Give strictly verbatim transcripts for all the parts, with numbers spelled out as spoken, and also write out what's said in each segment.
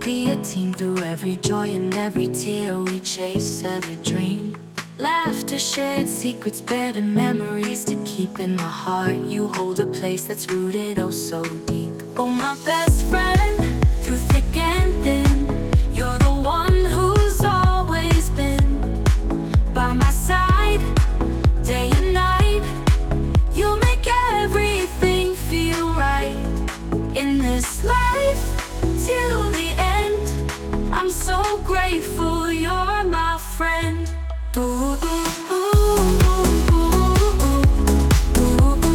be a team through every joy and every tear. We chase every dream. Laughter, shared secrets, better memories to keep in my heart. You hold a place that's rooted oh so deep. Oh, my best friend, through thick and thin, you're the one who's always been by my side, day and night. You make everything feel right in this life till the end. I'm so grateful you're my friend. Ooh, ooh, ooh, ooh, ooh, ooh, ooh,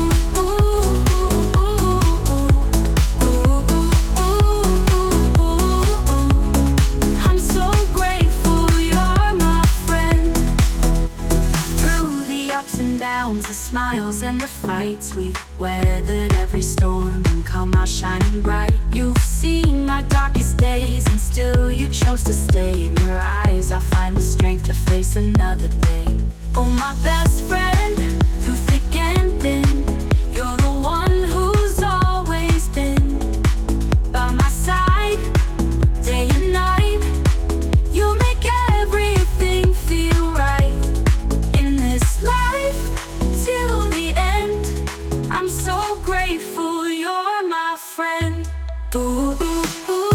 ooh, ooh. I'm so grateful you're my friend. Through the ups and downs, the smiles and the fights, we've weathered every storm and come out shining bright. You've seen my darkest days and still you chose to stay. In your eyes I find the strength to face another day. Oh, my best friend, through thick and thin, you're the one who's always been by my side, day and night. You make everything feel right in this life till the end. I'm so grateful you're my friend. Ooh, ooh, ooh.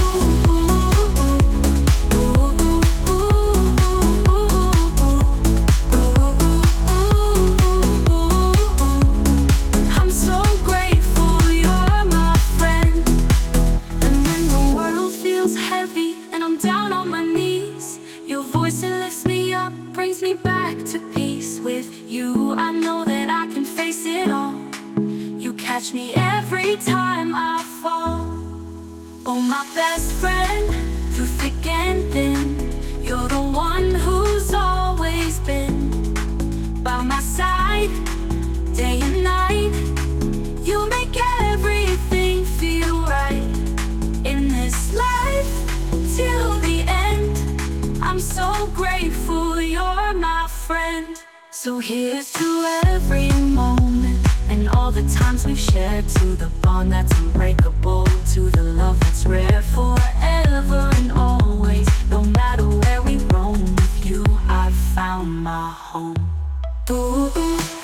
Brings me back to peace. With you I know that I can face it all. You catch me every time I fall. Oh, my best friend, through thick and thin, you're the one who's always been by my side, day and night. You make everything feel right in this life till the end. I'm so grateful you're my friend. So here's to every moment and all the times we've shared, to the bond that's unbreakable, to the love that's rare forever and always. No matter where we roam, with you I've found my home. Ooh, ooh.